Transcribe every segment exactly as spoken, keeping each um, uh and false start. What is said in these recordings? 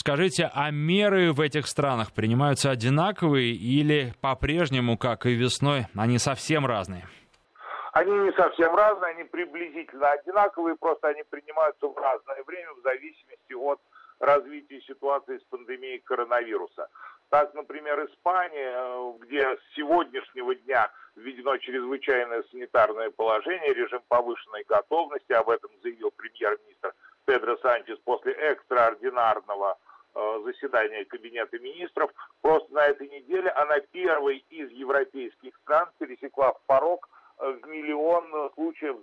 Скажите, а меры в этих странах принимаются одинаковые или по-прежнему, как и весной, они совсем разные? Они не совсем разные, они приблизительно одинаковые, просто они принимаются в разное время в зависимости от развития ситуации с пандемией коронавируса. Так, например, Испания, где с сегодняшнего дня введено чрезвычайное санитарное положение, режим повышенной готовности, об этом заявил премьер-министр Педро Санчес после экстраординарного э, заседания Кабинета министров. Просто на этой неделе она первой из европейских стран пересекла порог в миллион случаев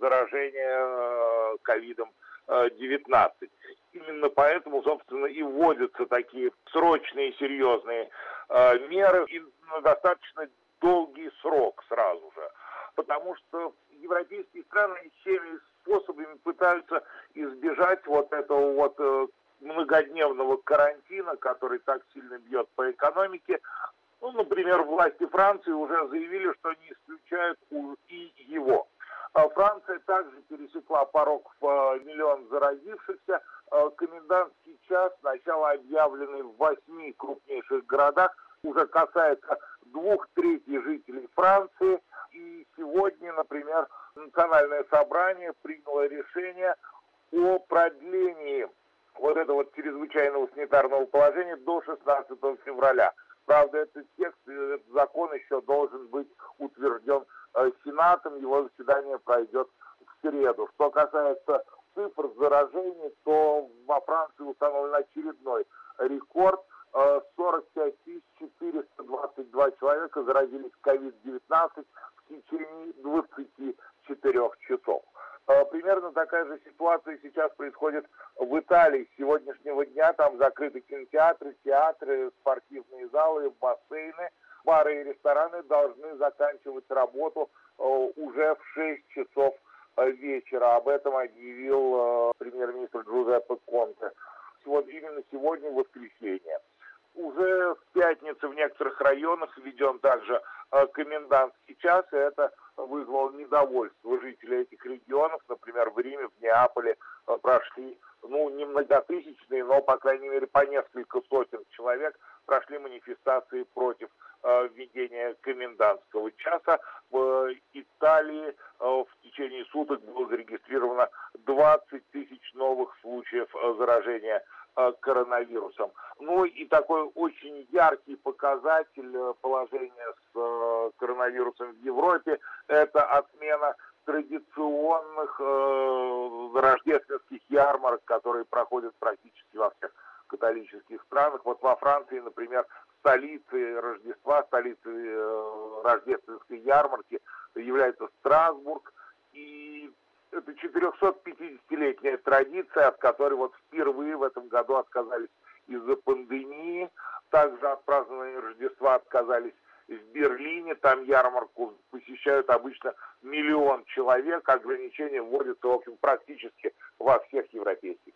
заражения ковидом девятнадцать. Именно поэтому, собственно, и вводятся такие срочные, серьезные э, меры и на достаточно долгий срок сразу же. Потому что европейские страны всеми способами пытаются избежать вот этого вот э, многодневного карантина, который так сильно бьет по экономике. Ну, например, власти Франции уже заявили, что не исключают и его. Франция также пересекла порог в миллион заразившихся. Комендантский час, сначала объявленный в восьми крупнейших городах, уже касается двух третей жителей Франции. И сегодня, например, Национальное собрание приняло решение о продлении вот этого вот чрезвычайного санитарного положения до шестнадцатого февраля. Правда, этот текст, этот закон еще должен быть утвержден Сенатом, его заседание пройдет в среду. Что касается цифр заражений, то во Франции установлен очередной рекорд. сорок пять тысяч четыреста двадцать два человека заразились ковид девятнадцать в течение двадцати четырёх часов. Примерно такая же ситуация сейчас происходит в Италии. С сегодняшнего дня там закрыты кинотеатры, театры, спортивные залы, бассейны. Бары и рестораны должны заканчивать работу э, уже в шесть часов э, вечера. Об этом объявил э, премьер-министр Джузеппе Конте. Вот именно сегодня, в воскресенье. Уже в пятницу в некоторых районах введен также э, комендантский час, и это вызвало недовольство жителей этих регионов. Например, в Риме, в Неаполе э, прошли, ну, не многотысячные, но, по крайней мере, по несколько сотен человек прошли манифестации против э, введения комендантского часа. В Италии э, в течение суток было зарегистрировано двадцать тысяч новых случаев э, заражения э, коронавирусом. Ну и такой очень яркий показатель э, положения с э, коронавирусом в Европе – это отмена традиционных э, рождественских ярмарок, которые проходят практически во всех католических странах. Вот во Франции, например, столицей Рождества, столицей э, рождественской ярмарки является Страсбург. И это четырехсотпятидесятилетняя традиция, от которой вот впервые в этом году отказались из-за пандемии. Также от празднования Рождества отказались в Берлине. Там ярмарку посещают обычно миллион человек. Ограничения вводятся, в общем, практически во всех европейских